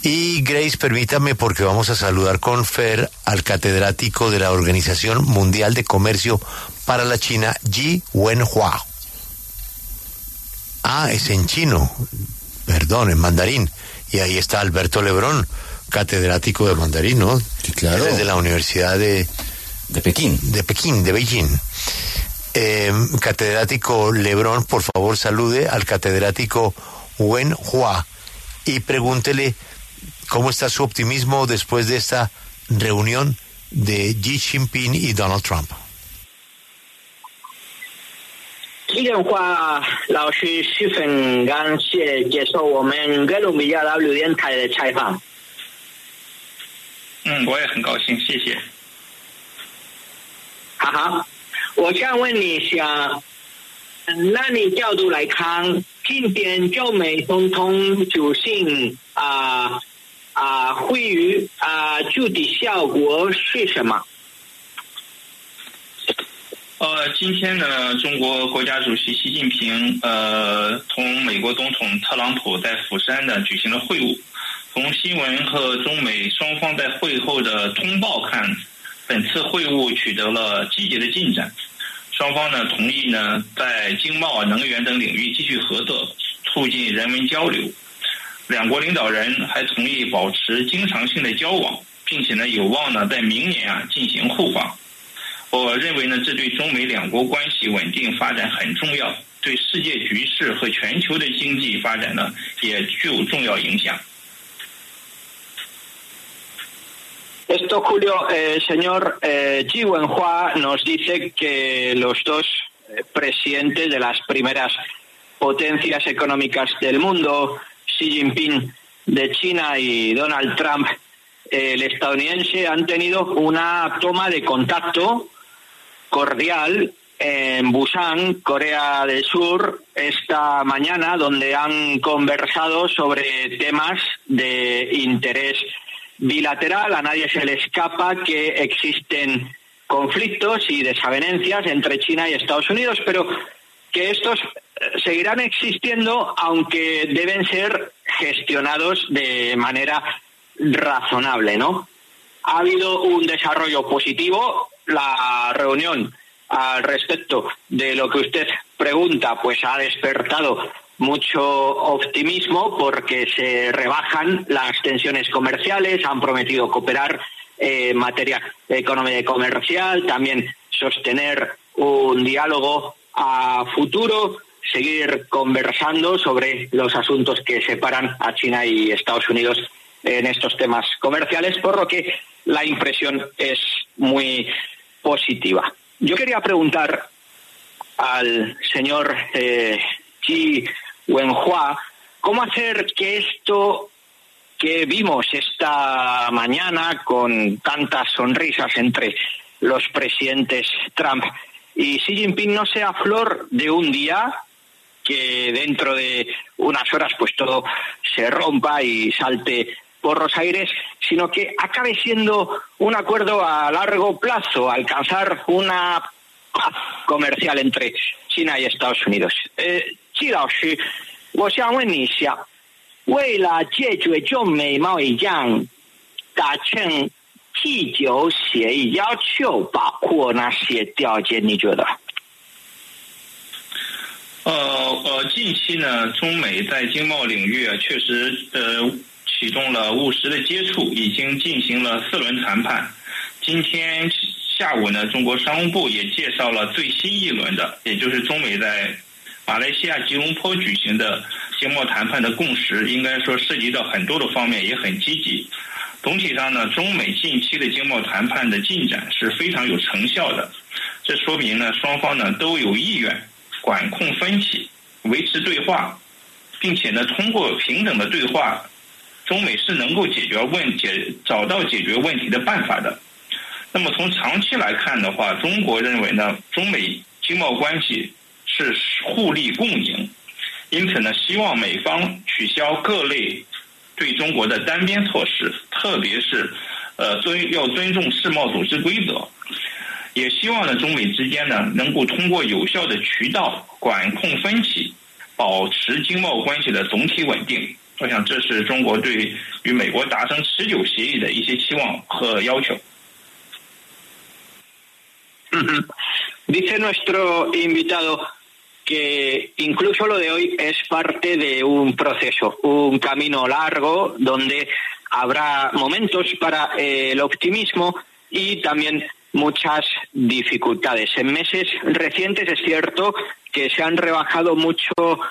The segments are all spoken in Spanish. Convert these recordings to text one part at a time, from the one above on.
Y Grace, permítame, porque vamos a saludar con Fer al catedrático de la Organización Mundial de Comercio para la China, Ji Wenhua. Ah, es en chino, perdón, en mandarín. Y ahí está Alberto Lebrón, catedrático de mandarín, ¿no? Sí, claro. Desde la Universidad de Pekín. De Beijing. Catedrático Lebrón, por favor salude al catedrático Wenhua y pregúntele cómo está su optimismo después de esta reunión de Xi Jinping y Donald Trump. 基建化老师十分感谢接受我们哥伦比亚 W 电台的采访。 我也很高兴，谢谢。 好，我想问你一下，那你角度来看，今天中美总统举行会议主题效果是什么？ 今天呢，中国国家主席习近平同美国总统特朗普在釜山呢举行了会晤。从新闻和中美双方在会后的通报看，本次会晤取得了积极的进展。双方呢同意呢在经贸、能源等领域继续合作，促进人文交流。两国领导人还同意保持经常性的交往，并且呢有望呢在明年进行互访。我认为呢，这对中美两国关系稳定发展很重要，对世界局势和全球的经济发展呢，也具有重要影响。 Esto, Julio, señor Ji Wenhua nos dice que los dos presidentes de las primeras potencias económicas del mundo, Xi Jinping de China y Donald Trump, el estadounidense, han tenido una toma de contacto cordial en Busan, Corea del Sur, esta mañana, donde han conversado sobre temas de interés bilateral. A nadie se le escapa que existen conflictos y desavenencias entre China y Estados Unidos, pero que estos seguirán existiendo, aunque deben ser gestionados de manera razonable, ¿no? Ha habido un desarrollo positivo. La reunión al respecto de lo que usted pregunta pues ha despertado mucho optimismo porque se rebajan las tensiones comerciales, han prometido cooperar en materia de economía comercial, también sostener un diálogo a futuro, seguir conversando sobre los asuntos que separan a China y Estados Unidos en estos temas comerciales, por lo que la impresión es muy positiva. Yo quería preguntar al señor Ji Wenhua cómo hacer que esto que vimos esta mañana con tantas sonrisas entre los presidentes Trump y Xi Jinping no sea flor de un día, que dentro de unas horas pues todo se rompa y salte por los aires, sino que acabe siendo un acuerdo a largo plazo, alcanzar una paz comercial entre China y Estados Unidos. 季老师，我想问你一下，为了解决中美贸易战，达成T9协议要求包括哪些条件？你觉得？ 近期呢，中美在经贸领域确实启动了务实的接触，已经进行了4轮谈判。今天下午呢，中国商务部也介绍了最新一轮的，也就是中美在马来西亚吉隆坡举行的经贸谈判的共识，应该说涉及到很多的方面，也很积极。总体上呢，中美近期的经贸谈判的进展是非常有成效的，这说明呢，双方呢都有意愿管控分歧，维持对话，并且呢，通过平等的对话，中美是能够找到解决问题的办法的。那么从长期来看的话，中国认为呢，中美经贸关系是互利共赢，因此呢，希望美方取消各类对中国的单边措施，特别是要尊重世贸组织规则，也希望呢，中美之间呢能够通过有效的渠道管控分歧，保持经贸关系的总体稳定。 我想这是中国对与美国达成持久协议的一些期望和要求。 Dice nuestro invitado que incluso lo de hoy es parte de un proceso, un camino largo donde habrá momentos para el optimismo y también muchas dificultades. En meses recientes es cierto que se han rebajado mucho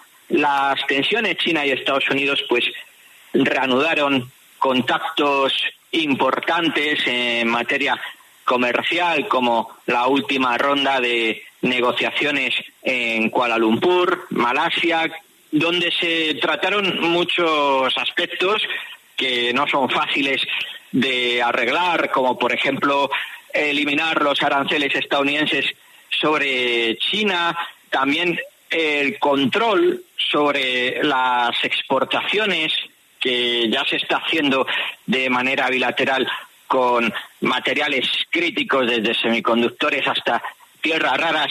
las tensiones. China y Estados Unidos pues reanudaron contactos importantes en materia comercial, como la última ronda de negociaciones en Kuala Lumpur, Malasia, donde se trataron muchos aspectos que no son fáciles de arreglar, como por ejemplo eliminar los aranceles estadounidenses sobre China, también el control sobre las exportaciones, que ya se está haciendo de manera bilateral con materiales críticos desde semiconductores hasta tierras raras,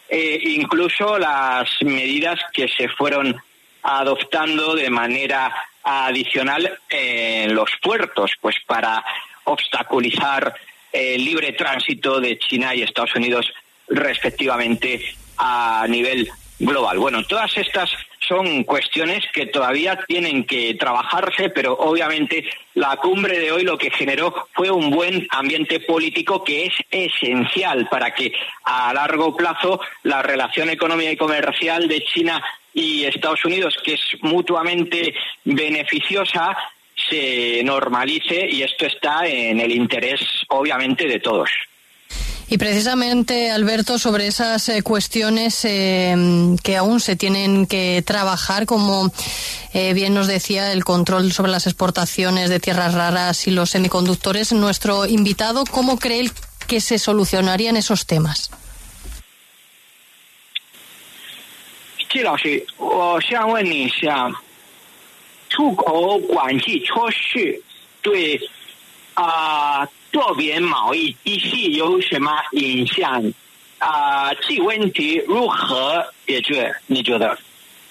incluso las medidas que se fueron adoptando de manera adicional en los puertos, pues para obstaculizar el libre tránsito de China y Estados Unidos respectivamente a nivel global. Bueno, todas estas son cuestiones que todavía tienen que trabajarse, pero obviamente la cumbre de hoy lo que generó fue un buen ambiente político que es esencial para que a largo plazo la relación económica y comercial de China y Estados Unidos, que es mutuamente beneficiosa, se normalice, y esto está en el interés obviamente de todos. Y precisamente, Alberto, sobre esas cuestiones que aún se tienen que trabajar, como bien nos decía, el control sobre las exportaciones de tierras raras y los semiconductores, nuestro invitado, ¿cómo cree él que se solucionarían esos temas? 季老师，我想问你一下，出口管制措施对多边贸易体系有什么影响？这问题如何解决？你觉得？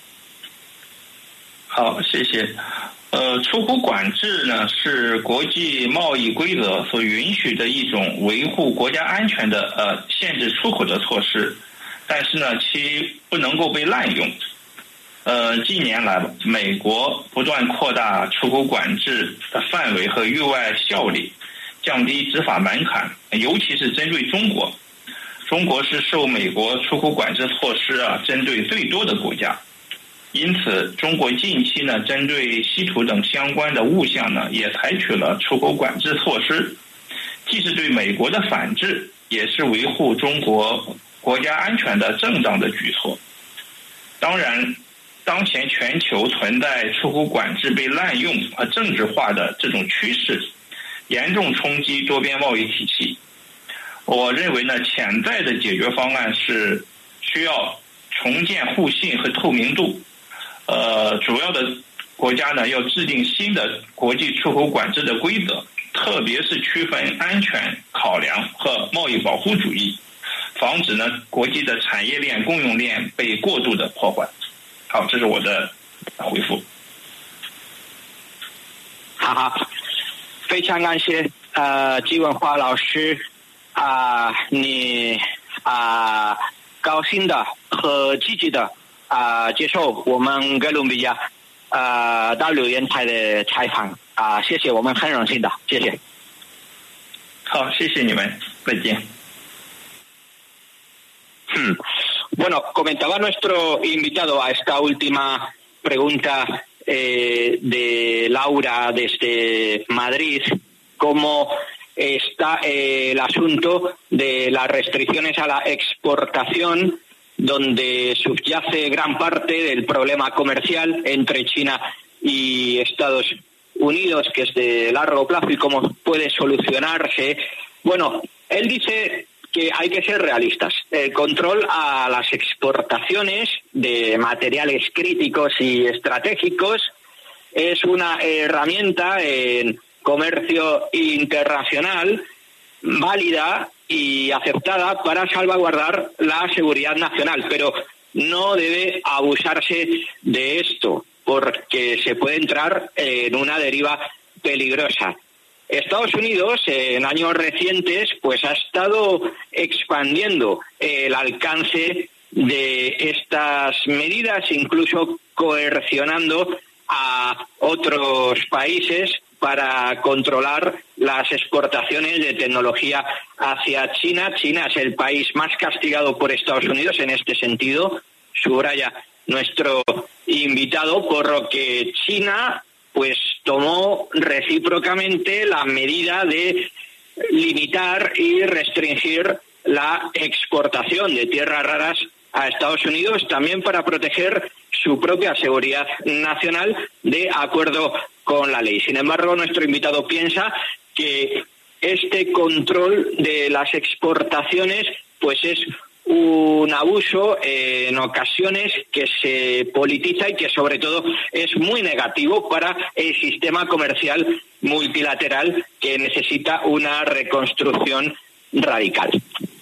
好，谢谢。出口管制呢是国际贸易规则所允许的一种维护国家安全的限制出口的措施，但是呢其不能够被滥用。近年来美国不断扩大出口管制的范围和域外效力，降低执法门槛，尤其是针对中国。中国是受美国出口管制措施针对最多的国家，因此中国近期呢针对稀土等相关的物项呢也采取了出口管制措施，既是对美国的反制，也是维护中国国家安全的正当的举措。当然，当前全球存在出口管制被滥用和政治化的这种趋势，严重冲击多边贸易体系。我认为呢，潜在的解决方案是需要重建互信和透明度。主要的国家呢要制定新的国际出口管制的规则，特别是区分安全考量和贸易保护主义，防止呢国际的产业链、供应链被过度的破坏。好，这是我的回复。 好好，非常感谢季文华老师你高兴的和积极的接受我们哥伦比亚W电台的采访谢谢，我们很荣幸的，谢谢。 好，谢谢你们，再见。 Bueno, comentaba nuestro invitado a esta última pregunta de Laura desde Madrid, cómo está el asunto de las restricciones a la exportación, donde subyace gran parte del problema comercial entre China y Estados Unidos, que es de largo plazo, y cómo puede solucionarse. Bueno, él dice que hay que ser realistas. El control a las exportaciones de materiales críticos y estratégicos es una herramienta en comercio internacional válida y aceptada para salvaguardar la seguridad nacional, pero no debe abusarse de esto, porque se puede entrar en una deriva peligrosa. Estados Unidos en años recientes pues ha estado expandiendo el alcance de estas medidas, incluso coercionando a otros países para controlar las exportaciones de tecnología hacia China. China es el país más castigado por Estados Unidos en este sentido, subraya nuestro invitado, por lo que China pues tomó recíprocamente la medida de limitar y restringir la exportación de tierras raras a Estados Unidos, también para proteger su propia seguridad nacional de acuerdo con la ley. Sin embargo, nuestro invitado piensa que este control de las exportaciones pues es un abuso en ocasiones que se politiza y que sobre todo es muy negativo para el sistema comercial multilateral que necesita una reconstrucción radical.